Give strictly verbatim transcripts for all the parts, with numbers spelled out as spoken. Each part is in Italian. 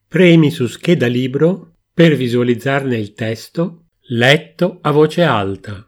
Premi su scheda libro per visualizzarne il testo letto a voce alta.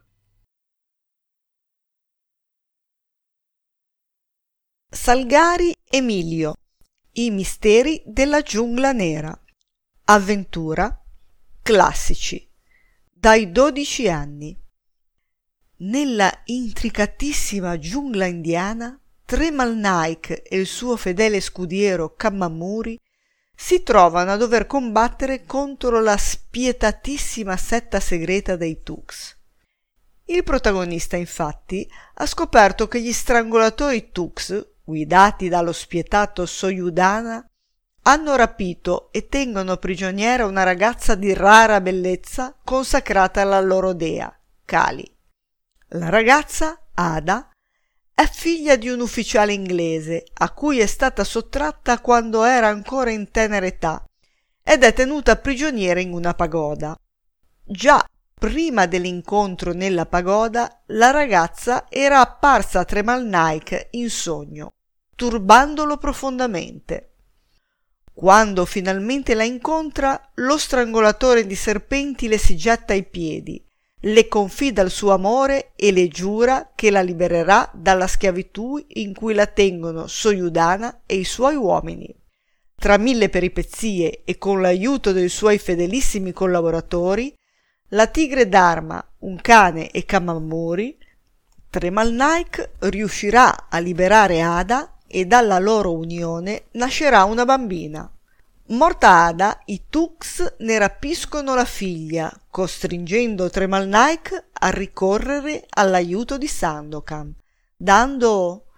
Salgari Emilio. I misteri della giungla nera. Avventura. Classici. Dai dodici anni. Nella intricatissima giungla indiana, Tremal Naik e il suo fedele scudiero Kammamuri si trovano a dover combattere contro la spietatissima setta segreta dei Tux. Il protagonista, infatti, ha scoperto che gli strangolatori Tux, guidati dallo spietato Soyudana, hanno rapito e tengono prigioniera una ragazza di rara bellezza consacrata alla loro dea, Kali. La ragazza, Ada, è figlia di un ufficiale inglese a cui è stata sottratta quando era ancora in tenera età ed è tenuta prigioniera in una pagoda. Già prima dell'incontro nella pagoda, la ragazza era apparsa a Tremal Naik in sogno, turbandolo profondamente. Quando finalmente la incontra, lo strangolatore di serpenti le si getta ai piedi, le confida il suo amore e le giura che la libererà dalla schiavitù in cui la tengono Soyudana e i suoi uomini. Tra mille peripezie e con l'aiuto dei suoi fedelissimi collaboratori, la tigre Dharma, un cane e Kammamuri, Tremal Naik riuscirà a liberare Ada e dalla loro unione nascerà una bambina. Morta Ada, i Tux ne rapiscono la figlia, costringendo Tremal Naik a ricorrere all'aiuto di Sandokan, dando